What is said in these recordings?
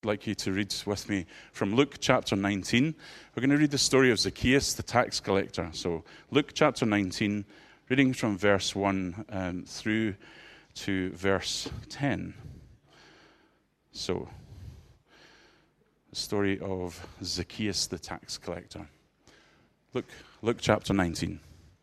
like you to read with me from Luke chapter 19. We're going to read the story of Zacchaeus, the tax collector. So Luke chapter 19, reading from verse 1 through to verse 10. So, the story of Zacchaeus, the tax collector. Luke chapter 19.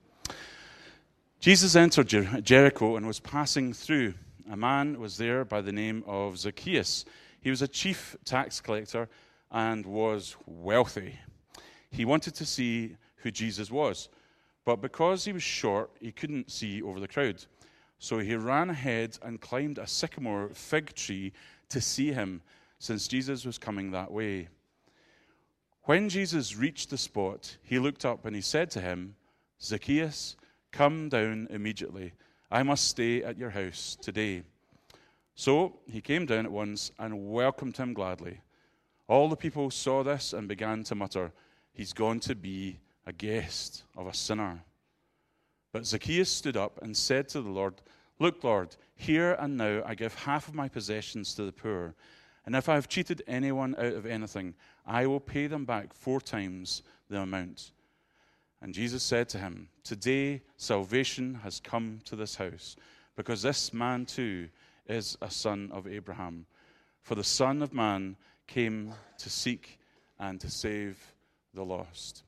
Jesus entered Jericho and was passing through. A man was there by the name of Zacchaeus. He was a chief tax collector and was wealthy. He wanted to see who Jesus was, but because he was short, he couldn't see over the crowd. So he ran ahead and climbed a sycamore fig tree to see him, since Jesus was coming that way. When Jesus reached the spot, he looked up and he said to him, "Zacchaeus, come down immediately. I must stay at your house today." So he came down at once and welcomed him gladly. All the people saw this and began to mutter, "He's gone to be a guest of a sinner." But Zacchaeus stood up and said to the Lord, "Look, Lord, here and now I give half of my possessions to the poor, and if I have cheated anyone out of anything, I will pay them back 4 times the amount." And Jesus said to him, "Today salvation has come to this house, because this man too is a son of Abraham. For the Son of Man came to seek and to save the lost."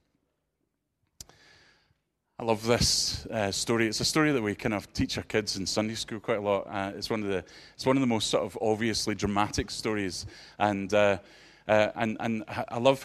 I love this story. It's a story that we kind of teach our kids in Sunday school quite a lot. It's one of the most sort of obviously dramatic stories, and I love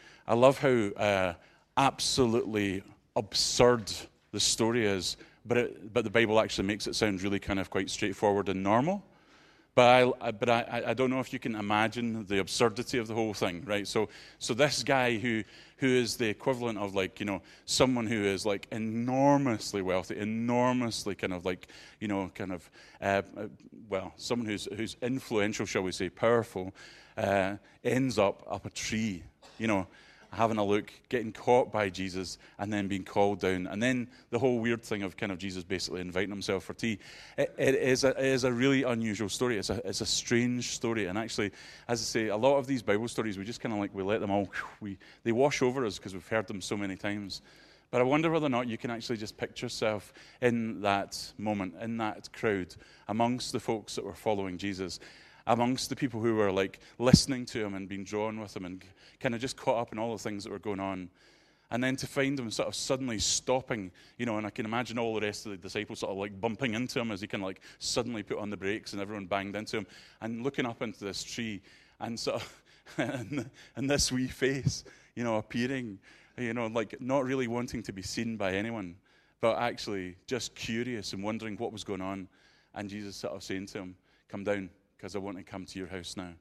how absolutely absurd the story is. But the Bible actually makes it sound really kind of quite straightforward and normal. But I don't know if you can imagine the absurdity of the whole thing, right? So this guy who is the equivalent of, like, you know, someone who is like enormously wealthy, enormously kind of like, you know, kind of someone who's influential, shall we say, powerful, ends up a tree, you know, having a look, getting caught by Jesus, and then being called down. And then the whole weird thing of kind of Jesus basically inviting himself for tea. It is a really unusual story. It's a strange story. And actually, as I say, a lot of these Bible stories, we just kind of like, we let them all, they wash over us because we've heard them so many times. But I wonder whether or not you can actually just picture yourself in that moment, in that crowd, amongst the folks that were following Jesus, amongst the people who were like listening to him and being drawn with him and kind of just caught up in all the things that were going on. And then to find him sort of suddenly stopping, you know, and I can imagine all the rest of the disciples sort of like bumping into him as he kind of like suddenly put on the brakes and everyone banged into him, and looking up into this tree and sort of, and this wee face, you know, appearing, you know, like not really wanting to be seen by anyone, but actually just curious and wondering what was going on. And Jesus sort of saying to him, "Come down, because I want to come to your house now."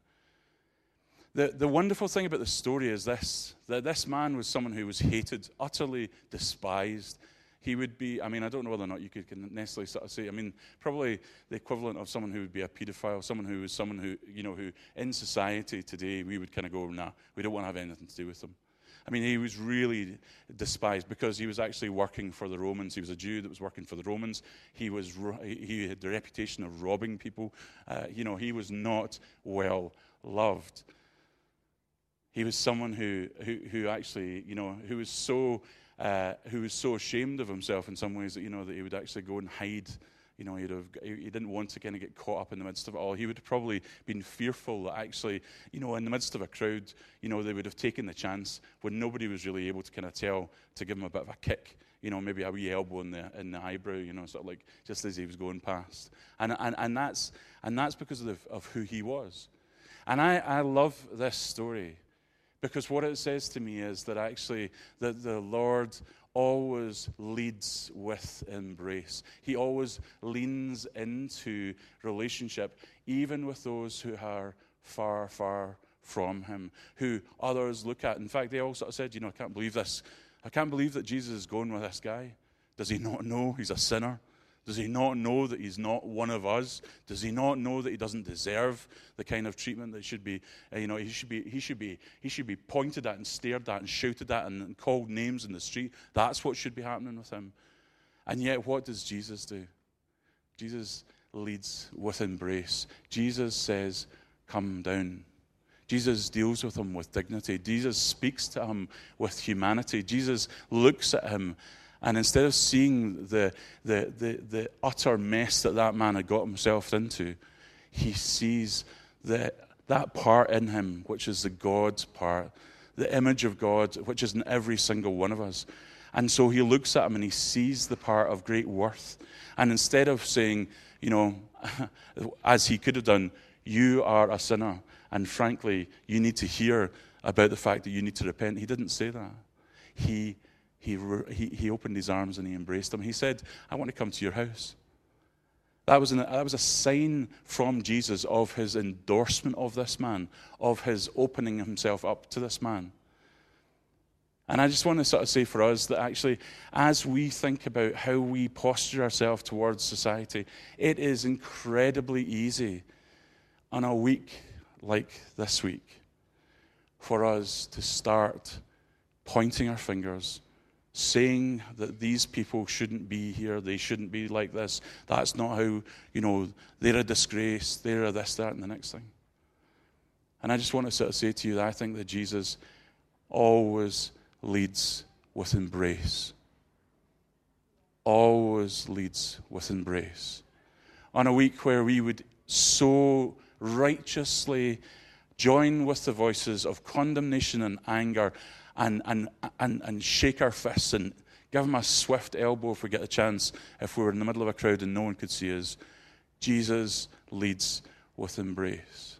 The wonderful thing about the story is this, that this man was someone who was hated, utterly despised. He would be, I mean, I don't know whether or not you could necessarily sort of say, I mean, probably the equivalent of someone who would be a pedophile, someone who, you know, who in society today, we would kind of go, "Nah, we don't want to have anything to do with them." I mean, he was really despised because he was actually working for the Romans. He was a Jew that was working for the Romans. He had the reputation of robbing people. You know, he was not well loved. He was someone who actually, you know, who was so ashamed of himself in some ways that, you know, that he would actually go and hide. You know, he didn't want to kind of get caught up in the midst of it all. He would have probably been fearful that actually, you know, in the midst of a crowd, you know, they would have taken the chance when nobody was really able to kind of tell, to give him a bit of a kick, you know, maybe a wee elbow in the eyebrow, you know, sort of like just as he was going past. And that's because of who he was. And I love this story because what it says to me is that actually that the Lord always leads with embrace. He always leans into relationship, even with those who are far, far from him, who others look at. In fact, they all sort of said, you know, I can't believe this. I can't believe that Jesus is going with this guy. Does he not know he's a sinner? Does he not know that he's not one of us? Does he not know that he doesn't deserve the kind of treatment that should be, you know, he should be pointed at and stared at and shouted at and called names in the street? That's what should be happening with him. And yet, what does Jesus do? Jesus leads with embrace. Jesus says, "Come down." Jesus deals with him with dignity. Jesus speaks to him with humanity. Jesus looks at him, and instead of seeing the utter mess that man had got himself into, he sees that part in him, which is the God part, the image of God, which is in every single one of us. And so he looks at him and he sees the part of great worth. And instead of saying, as he could have done, you are a sinner, and frankly, you need to hear about the fact that you need to repent, he didn't say that. He opened his arms and he embraced him. He said, I want to come to your house. That was a sign from Jesus of his endorsement of this man, of his opening himself up to this man. And I just want to sort of say for us that actually, as we think about how we posture ourselves towards society, it is incredibly easy on a week like this week for us to start pointing our fingers, saying that these people shouldn't be here, they shouldn't be like this, that's not how, they're a disgrace, they're a this, that, and the next thing. And I just want to sort of say to you that I think that Jesus always leads with embrace. Always leads with embrace. On a week where we would so righteously join with the voices of condemnation and anger and shake our fists and give him a swift elbow if we get a chance, if we were in the middle of a crowd and no one could see us. Jesus leads with embrace.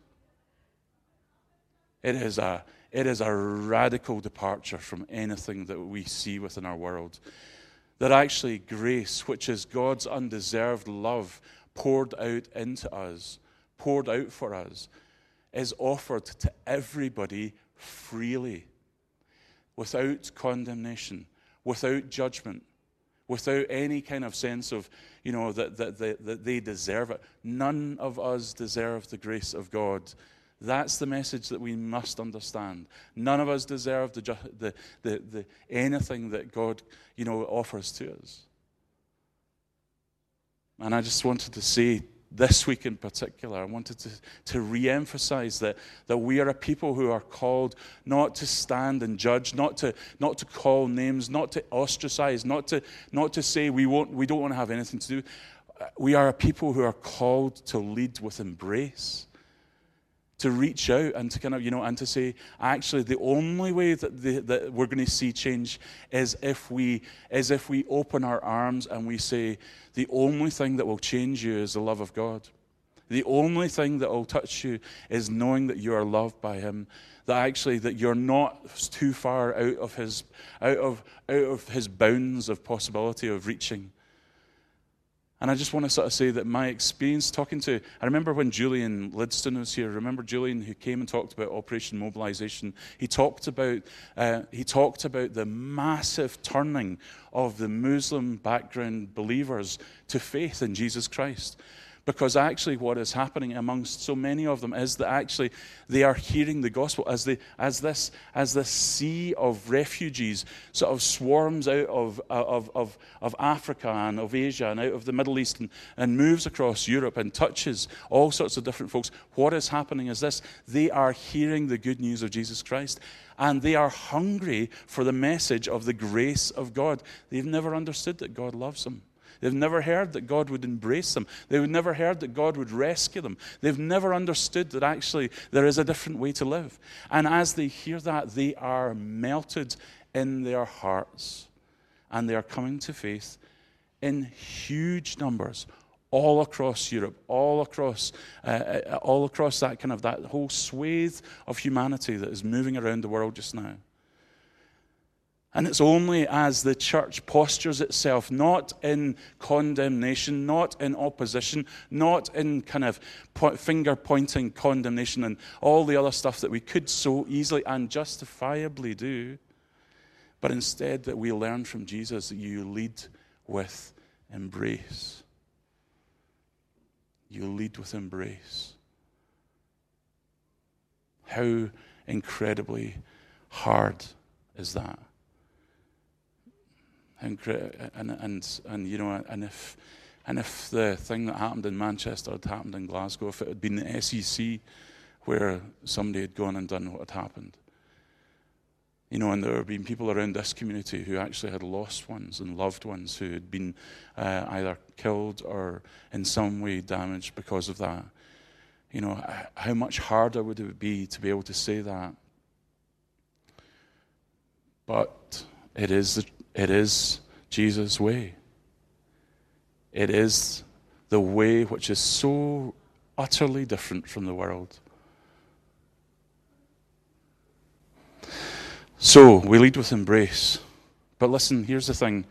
It is a radical departure from anything that we see within our world. That actually grace, which is God's undeserved love poured out into us, poured out for us, is offered to everybody freely, without condemnation, without judgment, without any kind of sense of, that they deserve it. None of us deserve the grace of God. That's the message that we must understand. None of us deserve the anything that God, offers to us. And I just wanted to say, this week in particular, I wanted to re-emphasize that we are a people who are called not to stand and judge, not to call names, not to ostracize, not to say we don't want to have anything to do. We are a people who are called to lead with embrace, to reach out and to kind of, and to say, actually, the only way that we're going to see change is if we open our arms and we say, the only thing that will change you is the love of God. The only thing that will touch you is knowing that you are loved by him, that you're not too far out of his bounds of possibility of reaching. And I just want to sort of say that my experience I remember when Julian Lidston was here. Remember Julian, who came and talked about Operation Mobilization? He talked about the massive turning of the Muslim background believers to faith in Jesus Christ. Because actually what is happening amongst so many of them is that actually they are hearing the gospel as this sea of refugees sort of swarms out of Africa and of Asia and out of the Middle East and moves across Europe and touches all sorts of different folks. What is happening is this: they are hearing the good news of Jesus Christ, and they are hungry for the message of the grace of God. They've never understood that God loves them. They've never heard that God would embrace them. They've never heard that God would rescue them. They've never understood that actually there is a different way to live. And as they hear that, they are melted in their hearts. And they are coming to faith in huge numbers all across Europe, all across that kind of that whole swathe of humanity that is moving around the world just now. And it's only as the church postures itself, not in condemnation, not in opposition, not in kind of finger-pointing condemnation and all the other stuff that we could so easily and justifiably do, but instead that we learn from Jesus that you lead with embrace. You lead with embrace. How incredibly hard is that? And if the thing that happened in Manchester had happened in Glasgow, if it had been the SEC where somebody had gone and done what had happened. And there have been people around this community who actually had lost ones and loved ones who had been either killed or in some way damaged because of that. How much harder would it be to be able to say that? But it is Jesus' way. It is the way which is so utterly different from the world. So, we lead with embrace. But listen, here's the thing.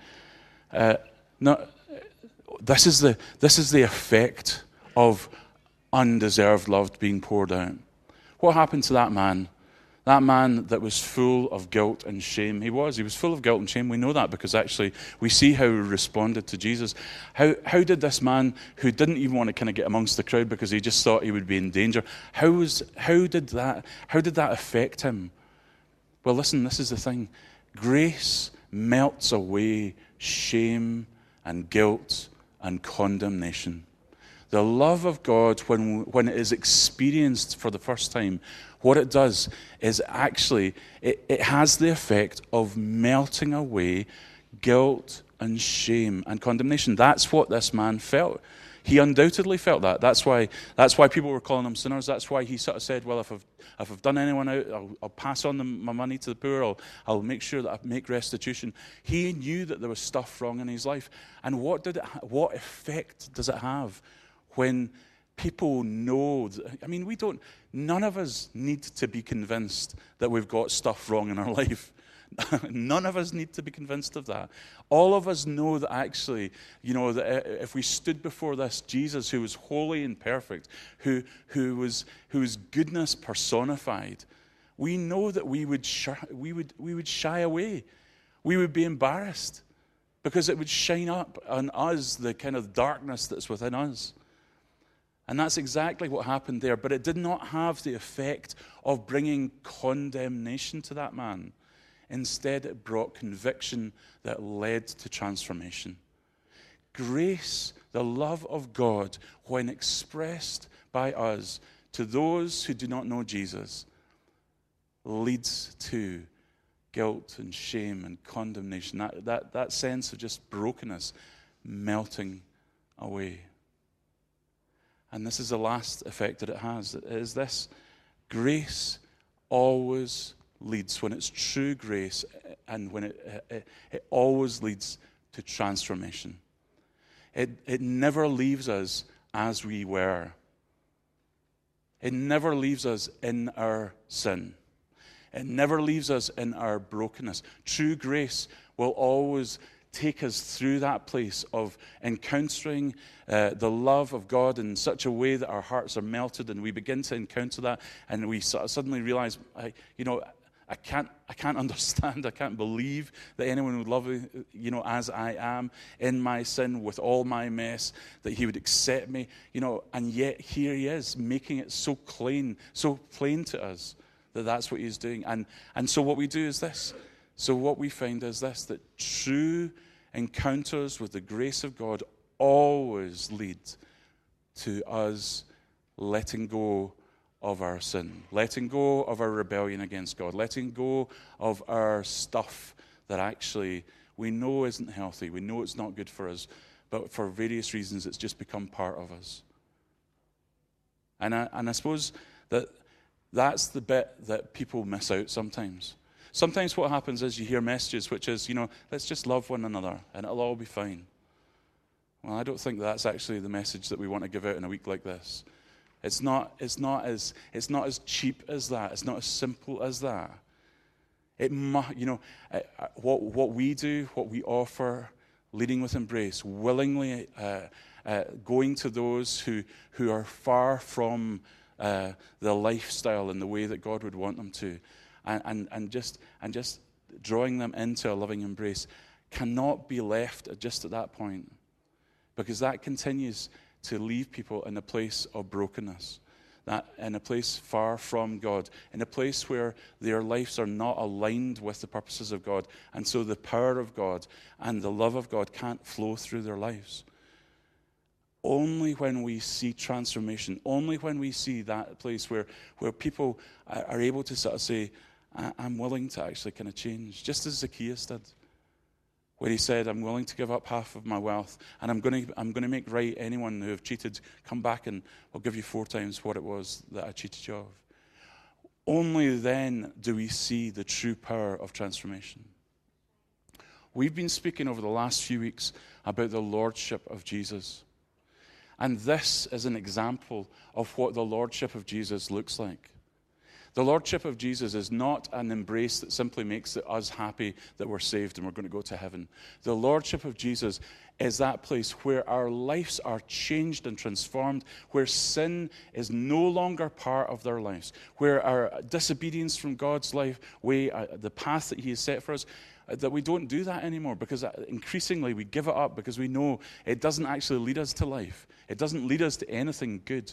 This is the effect of undeserved love being poured out. What happened to that man? That man that was full of guilt and shame. He was full of guilt and shame. We know that because actually we see how he responded to Jesus. How did this man, who didn't even want to kind of get amongst the crowd because he just thought he would be in danger, how did that affect him? Well, listen, this is the thing. Grace melts away shame and guilt and condemnation. The love of God, when it is experienced for the first time, what it does is actually, it has the effect of melting away guilt and shame and condemnation. That's what this man felt. He undoubtedly felt that. That's why people were calling him sinners. That's why he sort of said, well, if I've done anyone out, I'll pass on my money to the poor. I'll make sure that I make restitution. He knew that there was stuff wrong in his life. And what effect does it have when people know? None of us need to be convinced that we've got stuff wrong in our life. None of us need to be convinced of that. All of us know that actually, that if we stood before this Jesus who was holy and perfect, who was goodness personified, we know that we would shy away. We would be embarrassed because it would shine up on us the kind of darkness that's within us. And that's exactly what happened there. But it did not have the effect of bringing condemnation to that man. Instead, it brought conviction that led to transformation. Grace, the love of God, when expressed by us to those who do not know Jesus, leads to guilt and shame and condemnation. That sense of just brokenness melting away. And this is the last effect that it has. It is this: grace always leads, when it's true grace, and when it always leads to transformation. It never leaves us as we were. It never leaves us in our sin. It never leaves us in our brokenness. True grace will always take us through that place of encountering the love of God in such a way that our hearts are melted, and we begin to encounter that, and we suddenly realize, I can't understand, I can't believe that anyone would love me, as I am in my sin with all my mess, that he would accept me, and yet here he is making it so plain to us that that's what he's doing. And so what we do is this. So what we find is this, that true encounters with the grace of God always lead to us letting go of our sin, letting go of our rebellion against God, letting go of our stuff that actually we know isn't healthy, we know it's not good for us, but for various reasons it's just become part of us. And I suppose that's the bit that people miss out sometimes. Sometimes what happens is you hear messages which is, let's just love one another and it'll all be fine. Well, I don't think that's actually the message that we want to give out in a week like this. It's not as cheap as that. It's not as simple as that. What we do, what we offer, leading with embrace, willingly going to those who are far from the lifestyle and the way that God would want them to, and just drawing them into a loving embrace, cannot be left just at that point, because that continues to leave people in a place of brokenness, that in a place far from God, in a place where their lives are not aligned with the purposes of God, and so the power of God and the love of God can't flow through their lives. only when we see transformation, only when we see that place where people are able to sort of say, I'm willing to actually kind of change, just as Zacchaeus did, where he said, I'm willing to give up half of my wealth, and I'm going to make right anyone who have cheated. Come back and I'll give you 4 times what it was that I cheated you of. Only then do we see the true power of transformation. We've been speaking over the last few weeks about the lordship of Jesus. And this is an example of what the lordship of Jesus looks like. The lordship of Jesus is not an embrace that simply makes us happy that we're saved and we're going to go to heaven. The lordship of Jesus is that place where our lives are changed and transformed, where sin is no longer part of their lives, where our disobedience from God's way, the path that he has set for us, that we don't do that anymore, because increasingly we give it up because we know it doesn't actually lead us to life. It doesn't lead us to anything good.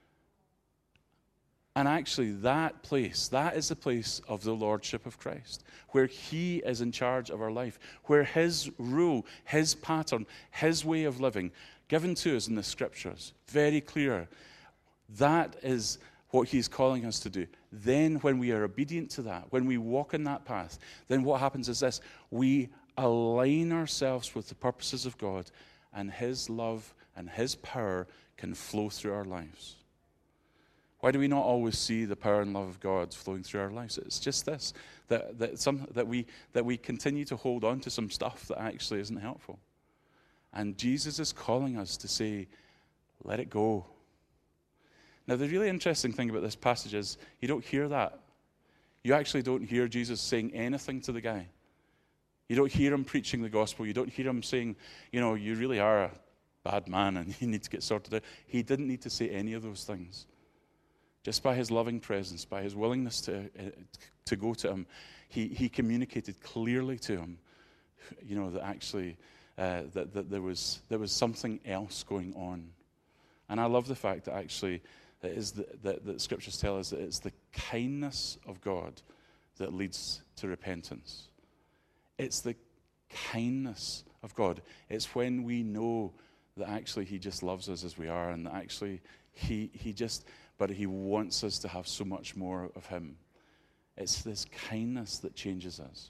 And actually that place, that is the place of the lordship of Christ, where he is in charge of our life, where his rule, his pattern, his way of living, given to us in the scriptures, very clear. That is what he's calling us to do. Then when we are obedient to that, when we walk in that path, then what happens is this: we align ourselves with the purposes of God, and his love and his power can flow through our lives. Why do we not always see the power and love of God flowing through our lives? It's just this, that we continue to hold on to some stuff that actually isn't helpful. And Jesus is calling us to say, let it go. Now, the really interesting thing about this passage is you don't hear that. You actually don't hear Jesus saying anything to the guy. You don't hear him preaching the gospel. You don't hear him saying, you really are a bad man and you need to get sorted out. He didn't need to say any of those things. Just by his loving presence, by his willingness to go to him, he communicated clearly to him, that actually that there was something else going on. And I love the fact that actually that scriptures tell us that it's the kindness of God that leads to repentance. It's the kindness of God. It's when we know that actually he just loves us as we are, and that actually but he wants us to have so much more of him. It's this kindness that changes us.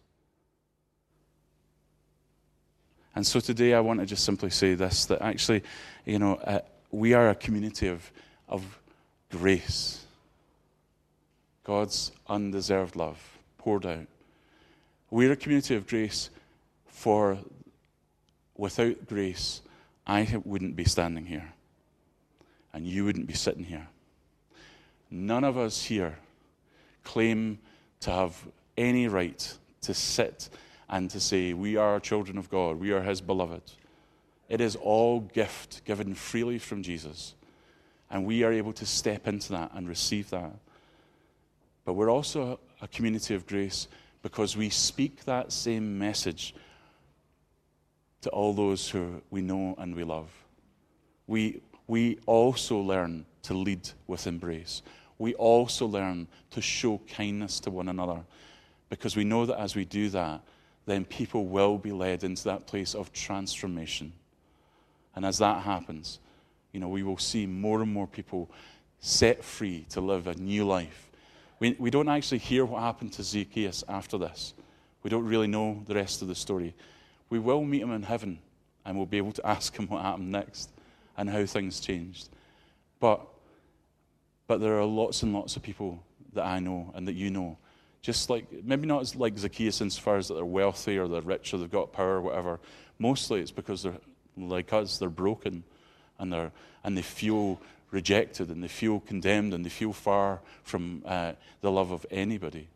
And so today I want to just simply say this, that actually, we are a community of grace. God's undeserved love poured out. We're a community of grace, for without grace, I wouldn't be standing here, and you wouldn't be sitting here. None of us here claim to have any right to sit and to say we are children of God, we are his beloved. It is all gift given freely from Jesus, and we are able to step into that and receive that. But we're also a community of grace because we speak that same message to all those who we know and we love. We also learn to lead with embrace. We also learn to show kindness to one another, because we know that as we do that, then people will be led into that place of transformation. And as that happens, we will see more and more people set free to live a new life. We don't actually hear what happened to Zacchaeus after this. We don't really know the rest of the story. We will meet him in heaven, and we'll be able to ask him what happened next and how things changed. But there are lots and lots of people that I know and that you know, just like, maybe not as like Zacchaeus insofar as that they're wealthy or they're rich or they've got power or whatever. Mostly it's because they're like us, they're broken, and they feel rejected, and they feel condemned, and they feel far from the love of anybody.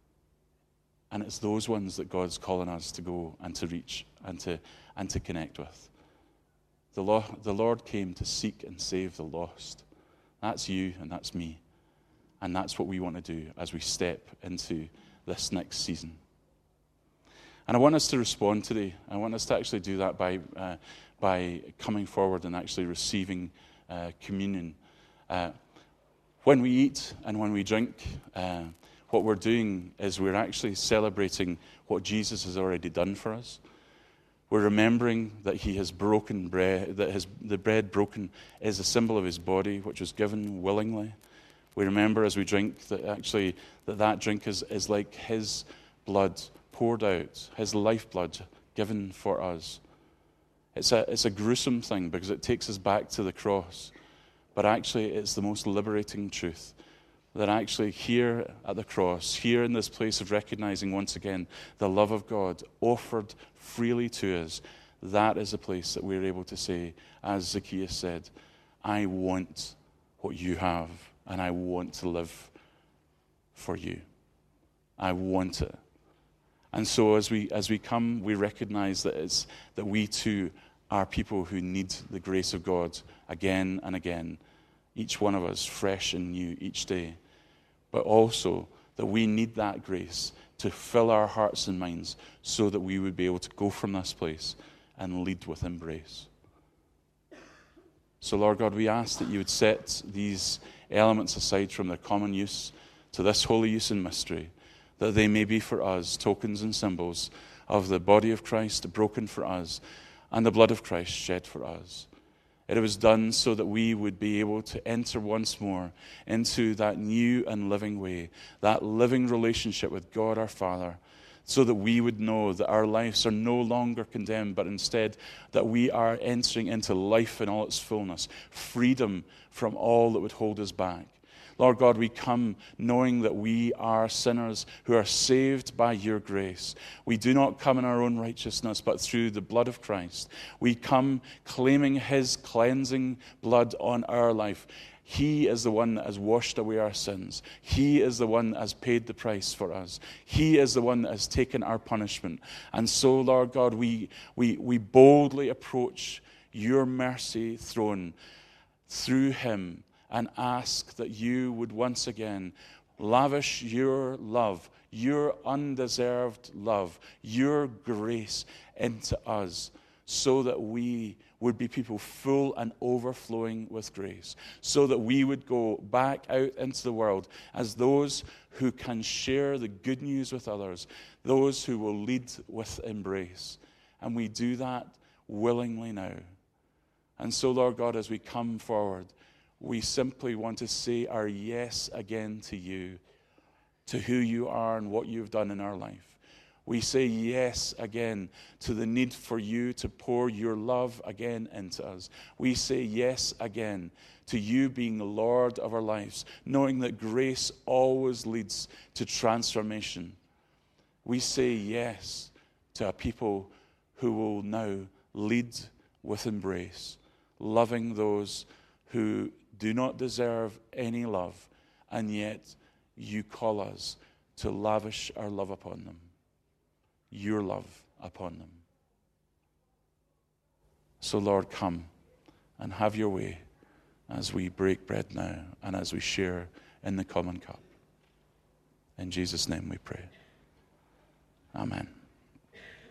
And it's those ones that God's calling us to go and to reach and to connect with. The Lord came to seek and save the lost. That's you and that's me. And that's what we want to do as we step into this next season. And I want us to respond today. I want us to actually do that by coming forward and actually receiving communion. When we eat and when we drink, what we're doing is we're actually celebrating what Jesus has already done for us. We're remembering that he has broken bread, that the bread broken is a symbol of his body, which was given willingly. We remember as we drink that actually that drink is like his blood poured out, his lifeblood given for us. It's a gruesome thing because it takes us back to the cross. But actually, it's the most liberating truth that actually here at the cross, here in this place of recognizing once again the love of God offered freely to us, that is a place that we're able to say, as Zacchaeus said, I want what you have, and I want to live for you. I want it. And so as we come, we recognize that we too are people who need the grace of God again and again, each one of us fresh and new each day. But also that we need that grace to fill our hearts and minds so that we would be able to go from this place and lead with embrace. So, Lord God, we ask that you would set these elements aside from their common use to this holy use and mystery, that they may be for us tokens and symbols of the body of Christ broken for us and the blood of Christ shed for us. It was done so that we would be able to enter once more into that new and living way, that living relationship with God our Father, so that we would know that our lives are no longer condemned, but instead that we are entering into life in all its fullness, freedom from all that would hold us back. Lord God, we come knowing that we are sinners who are saved by your grace. We do not come in our own righteousness, but through the blood of Christ. We come claiming his cleansing blood on our life. He is the one that has washed away our sins. He is the one that has paid the price for us. He is the one that has taken our punishment. And so, Lord God, we boldly approach your mercy throne through him and ask that you would once again lavish your love, your undeserved love, your grace into us, so that we would be people full and overflowing with grace, so that we would go back out into the world as those who can share the good news with others, those who will lead with embrace. And we do that willingly now. And so, Lord God, as we come forward, we simply want to say our yes again to you, to who you are and what you've done in our life. We say yes again to the need for you to pour your love again into us. We say yes again to you being the Lord of our lives, knowing that grace always leads to transformation. We say yes to a people who will now lead with embrace, loving those who do not deserve any love, and yet you call us to lavish our love upon them, your love upon them. So, Lord, come and have your way as we break bread now and as we share in the common cup. In Jesus' name we pray. Amen.